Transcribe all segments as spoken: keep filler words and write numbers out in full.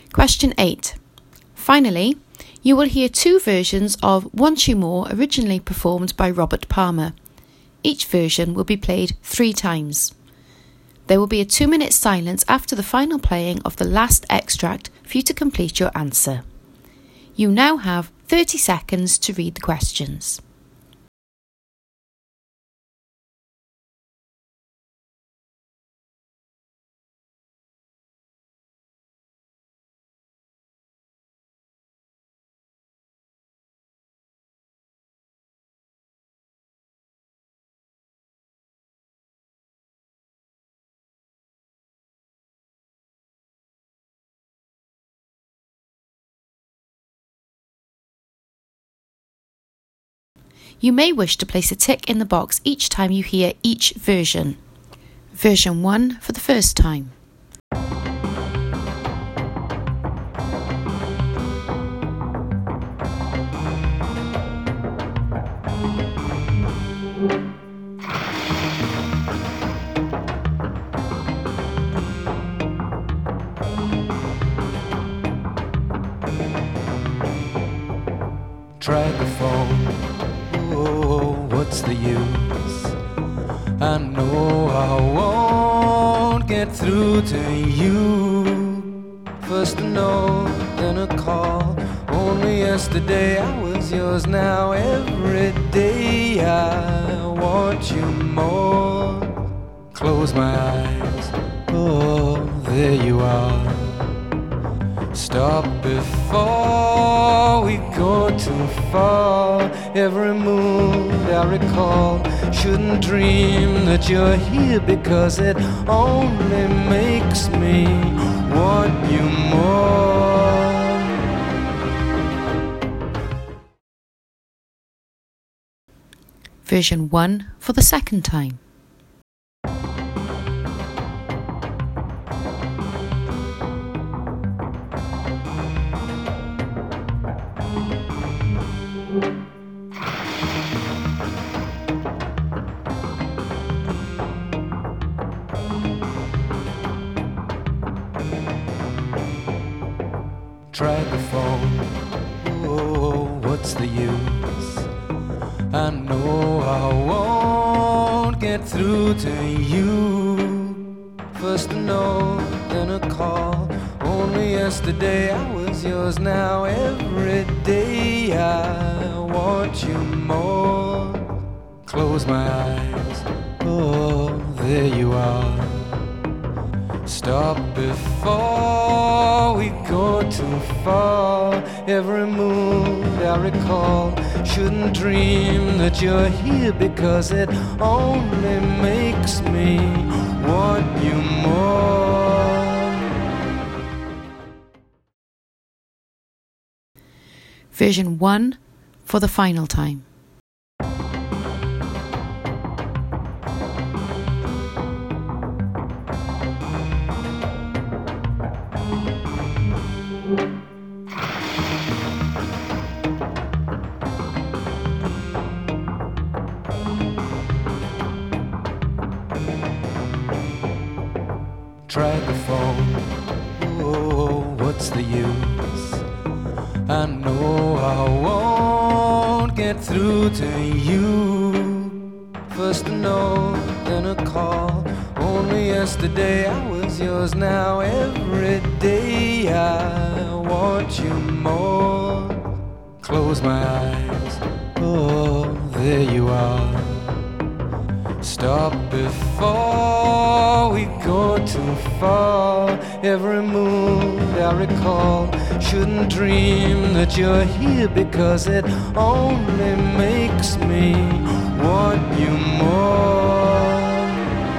Question eight. Finally, you will hear two versions of Want You More originally performed by Robert Palmer. Each version will be played three times. There will be a two-minute silence after the final playing of the last extract for you to complete your answer. You now have thirty seconds to read the questions. You may wish to place a tick in the box each time you hear each version. Version one for the first time. Try the phone. Oh, what's the use? I know I won't get through to you. First a note, then a call. Only yesterday I was yours. Now every day I want you more. Close my eyes. Oh, there you are. Stop before we go too far. Every mood I recall. Shouldn't dream that you're here, because it only makes me want you more. Version one for the second time. Try the phone. Oh, what's the use? I know I won't get through to you. First a note, then a call. Only yesterday I was yours. Now every day I want you more. Close my eyes. Oh, there you are. Stop before we go too far. Every mood I recall. Shouldn't dream that you're here, because it only makes me want you more. Version one for the final time. Try the phone. Oh, what's the use? I know I won't get through to you. First a note, then a call. Only yesterday I was yours. Now every day I want you more. Close my eyes. Oh, there you are. Stop before we go too far. Every mood I recall. Shouldn't dream that you're here, because it only makes me want you more.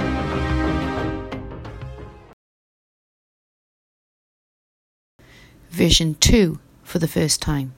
Version two for the first time.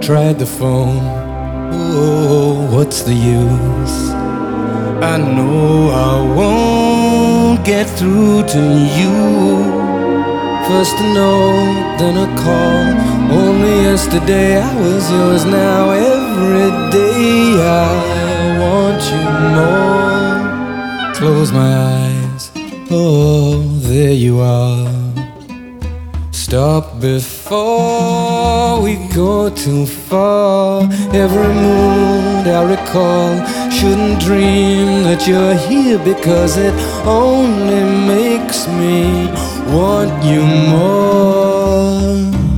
Tried the phone, oh, what's the use? I know I won't get through to you. First a note, then a call. Only yesterday I was yours. Now every day I want you more. Close my eyes, oh, there you are. Stop before we go too far. Every mood I recall, shouldn't dream that you're here, because it only makes me want you more.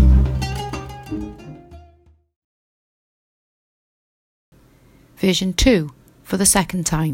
Version two for the second time.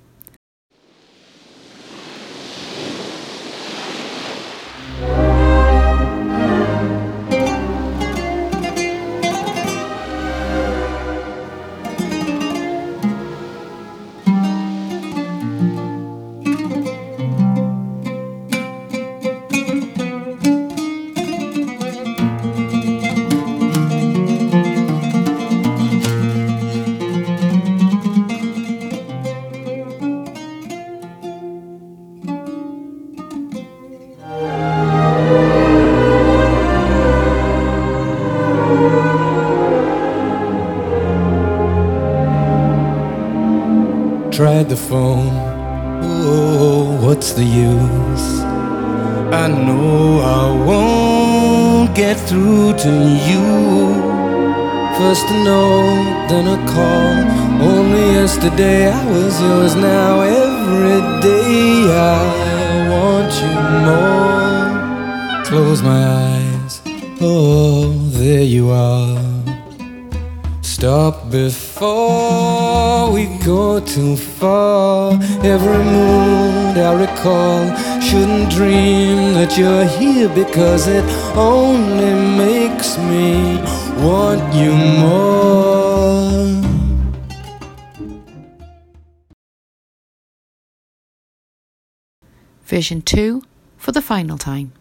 Tried the phone, oh, what's the use? I know I won't get through to you. First a note, then a call. Only yesterday I was yours. Now every day I want you more. Close my eyes, oh, there you are. Stop before we go too far. Every mood I recall, shouldn't dream that you're here, because it only makes me want you more. Version two for the final time.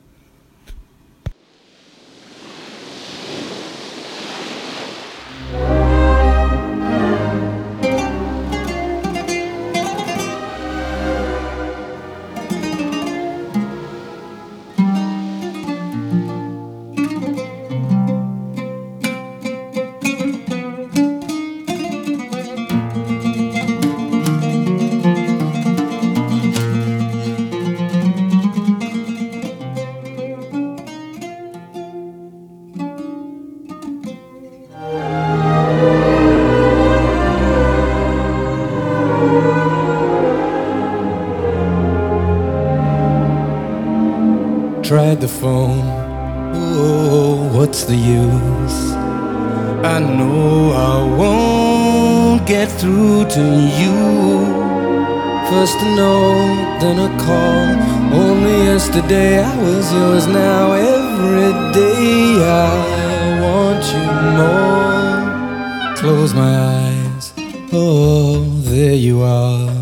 Tried the phone, oh, what's the use? I know I won't get through to you. First a note, then a call. Only yesterday I was yours. Now every day I want you more. Close my eyes, oh, there you are.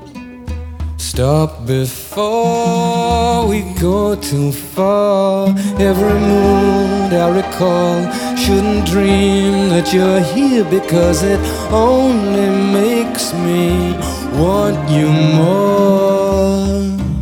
Stop before we go too far. Every mood I recall, shouldn't dream that you're here, because it only makes me want you more.